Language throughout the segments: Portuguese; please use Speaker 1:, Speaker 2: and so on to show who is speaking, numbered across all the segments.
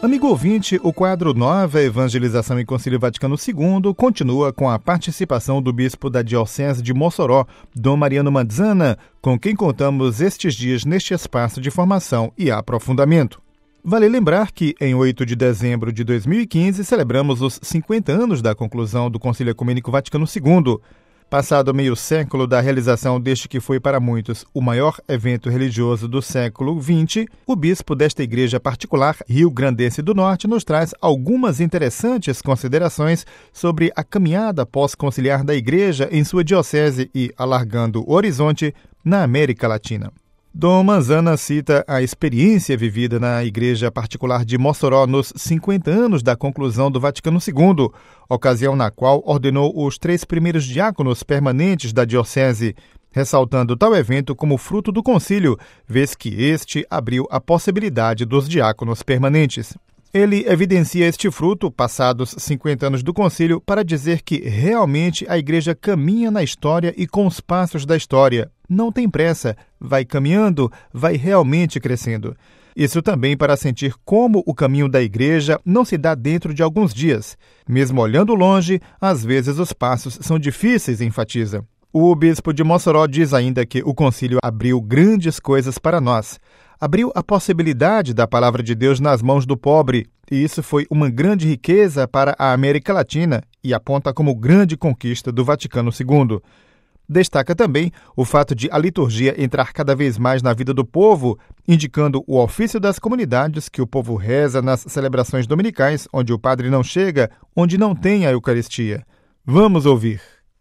Speaker 1: Amigo ouvinte, o quadro Nova Evangelização e Concílio Vaticano II continua com a participação do bispo da Diocese de Mossoró, Dom Mariano Manzana, com quem contamos estes dias neste espaço de formação e aprofundamento. Vale lembrar que, em 8 de dezembro de 2015, celebramos os 50 anos da conclusão do Concílio Ecumênico Vaticano II. Passado meio século da realização deste que foi para muitos o maior evento religioso do século XX, o bispo desta igreja particular, rio-grandense do Norte, nos traz algumas interessantes considerações sobre a caminhada pós-conciliar da igreja em sua diocese e, alargando o horizonte, na América Latina. Dom Manzana cita a experiência vivida na igreja particular de Mossoró nos 50 anos da conclusão do Vaticano II, ocasião na qual ordenou os 3 primeiros diáconos permanentes da diocese, ressaltando tal evento como fruto do concílio, vez que este abriu a possibilidade dos diáconos permanentes. Ele evidencia este fruto, passados 50 anos do concílio, para dizer que realmente a igreja caminha na história e com os passos da história. Não tem pressa, vai caminhando, vai realmente crescendo. Isso também para sentir como o caminho da igreja não se dá dentro de alguns dias. Mesmo olhando longe, às vezes os passos são difíceis, enfatiza. O bispo de Mossoró diz ainda que o concílio abriu grandes coisas para nós. Abriu a possibilidade da palavra de Deus nas mãos do pobre, e isso foi uma grande riqueza para a América Latina e aponta como grande conquista do Vaticano II. Destaca também o fato de a liturgia entrar cada vez mais na vida do povo, indicando o ofício das comunidades que o povo reza nas celebrações dominicais, onde o padre não chega, onde não tem a Eucaristia. Vamos ouvir.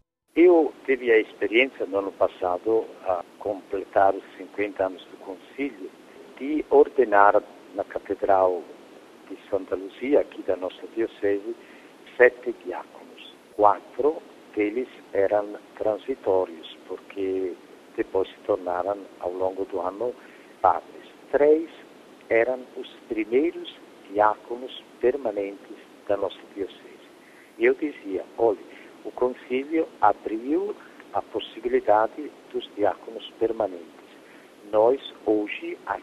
Speaker 2: Eu tive a experiência no ano passado, a completar os 50 anos do concílio, de ordenar na Catedral de Santa Luzia, aqui da nossa diocese, 7 diáconos. 4 deles eram transitórios, porque depois se tornaram, ao longo do ano, padres. 3 eram os primeiros diáconos permanentes da nossa diocese. E eu dizia, olha, o concílio abriu a possibilidade dos diáconos permanentes. Nós, hoje, há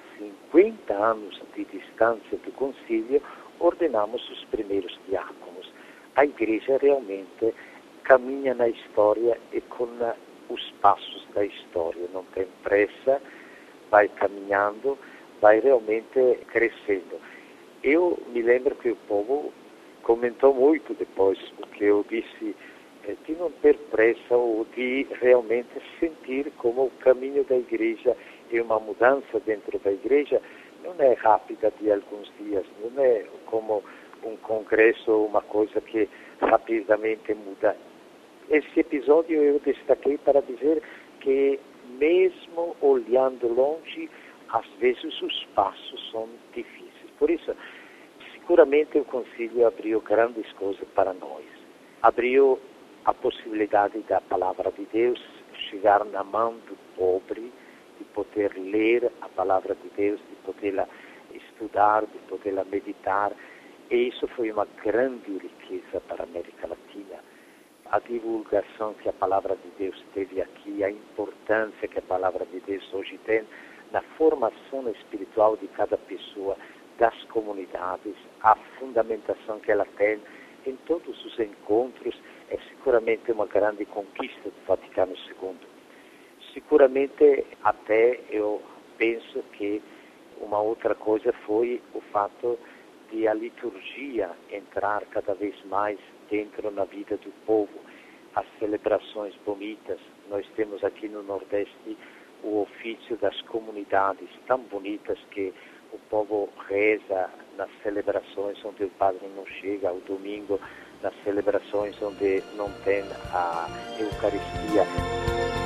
Speaker 2: 50 anos de distância do concílio, ordenamos os primeiros diáconos. A igreja realmente caminha na história e com os passos da história. Não tem pressa, vai caminhando, vai realmente crescendo. Eu me lembro que o povo comentou muito depois, porque eu disse de não ter pressa ou de realmente sentir como o caminho da igreja e uma mudança dentro da igreja não é rápida de alguns dias, não é como um congresso ou uma coisa que rapidamente muda. Esse episódio eu destaquei para dizer que mesmo olhando longe, às vezes os passos são difíceis. Por isso, seguramente o concílio abriu grandes coisas para nós. Abriu a possibilidade da palavra de Deus chegar na mão do pobre, de poder ler a palavra de Deus, de poderla estudar, de poderla meditar. E isso foi uma grande riqueza para a América Latina. A divulgação que a palavra de Deus teve aqui, a importância que a palavra de Deus hoje tem na formação espiritual de cada pessoa, das comunidades, a fundamentação que ela tem em todos os encontros, é seguramente uma grande conquista do Vaticano II. Seguramente, até eu penso que uma outra coisa foi o fato de a liturgia entrar cada vez mais dentro na vida do povo. As celebrações bonitas, nós temos aqui no Nordeste o ofício das comunidades tão bonitas que o povo reza nas celebrações onde o padre não chega, ao domingo, nas celebrações onde não tem a Eucaristia.